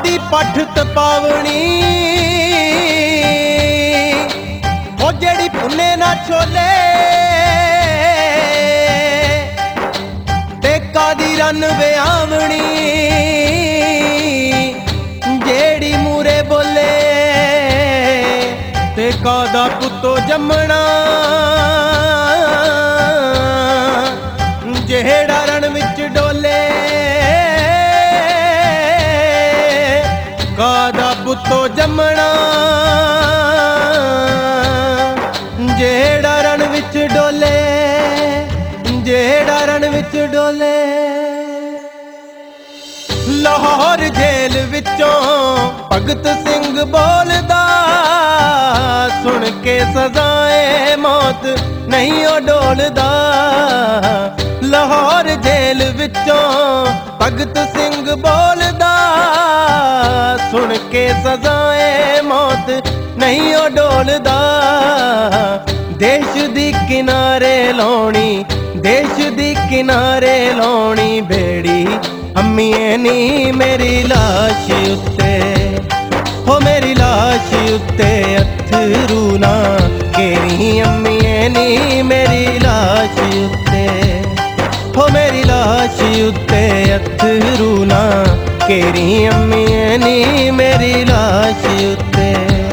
दी पठ तपावनी ओ जेड़ी भुने ना छोले टेका दी रन व्यावनी जेड़ी मूरे बोले टेका दा पुत्तो जमना जेड़ा रण विच डोले कादा पुत्तो जमना जेड़ा रण विच डोले जेड़ा रण विच डोले। लाहौर जेल विचों भगत सिंह बोलदा सुन के सजाए मौत नहीं ओ डोलदा। लाहौर जेल विचों भगत सिंह बोलदा सुन के सजाए मौत नहीं ओ डोलदा। देश दी किनारे लाउणी देश दी किनारे लाउणी बेड़ी अम्मीए नी मेरी लाश उत्ते हो मेरी लाश उत्ते अथरू ना केरी अम्मीए नी मेरी लाश उत्ते हो मेरी लाश उत्ते अथरू ना केरी अम्मीए नी मेरी लाश उत्ते।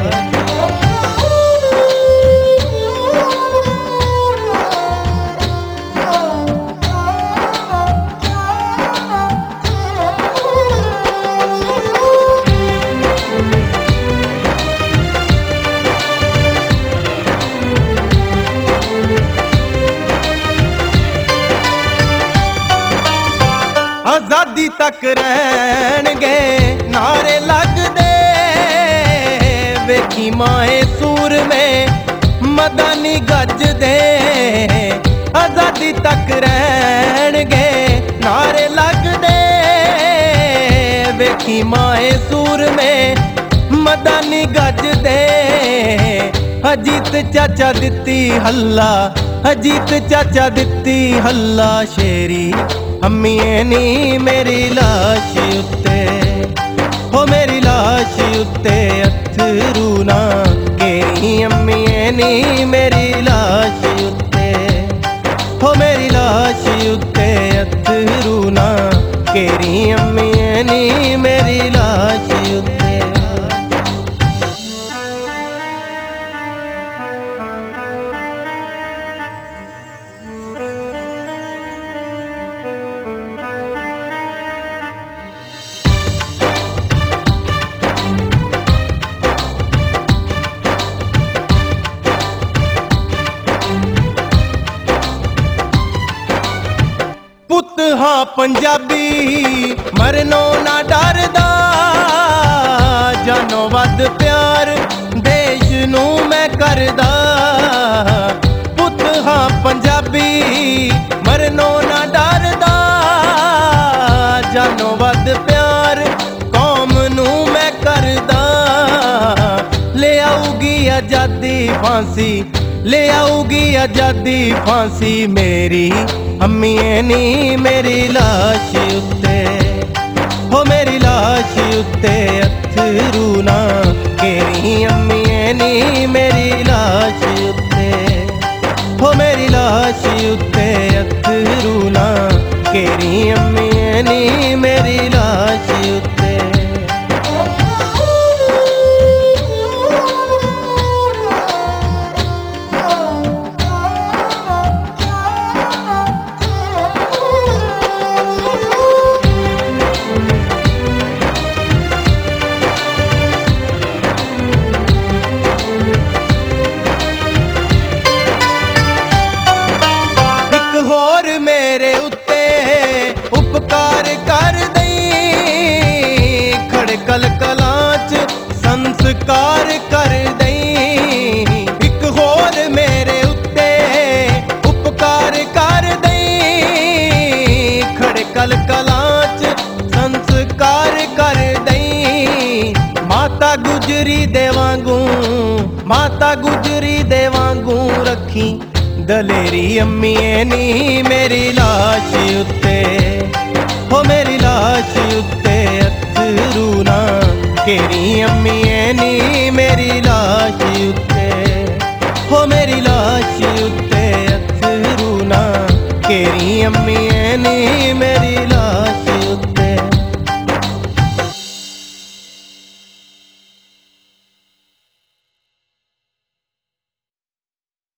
आजादी तक रहणगे नारे लगदे वेखी माए सूर में मदानी गजदे। आजादी तक रहणगे नारे लगदे वेखी माए सूर में मदानी गजदे। अजीत चाचा दित्ती हल्ला अजीत चाचा दित्ती हल्ला शेरी अम्मीए नी मेरी लाश उत्ते हो मेरी लाश उत्ते अथरू ना केरी अम्मीए नी मेरी लाश उत्ते हो मेरी लाश उत्ते अथरू ना केरी अम्मीए नी मेरी लाश उत्ते। पुत हाँ पंजाबी मरनो ना डरदा जानो वद प्यार देश नू मैं करदा। पुत हाँ पंजाबी मरनो ना डरदा जानो वद प्यार कौम नू मैं करदा। ले आऊगी आजादी फांसी ले आऊगी आजादी फांसी मेरी अम्मीए नी मेरी लाश उत्ते हो मेरी लाश उत्ते अथरू ना केरी अम्मीए नी मेरी लाश उत्ते हो मेरी लाश उत्ते अथरू ना केरी अम्मीए नी मेरी लाश उत्ते। मेरे उत्ते उपकार कर दई खड़कल कलाच संस्कार कर दई। एक होर मेरे उत्ते उपकार कर दई खड़कल कलाच संस्कार कर दई। माता गुजरी देवांगू माता गुजरी देवांगू रखी दलेरी अम्मीए नी मेरी लाश उत्ते हो मेरी लाश उत्ते अथरू ना ਜੰਮੀ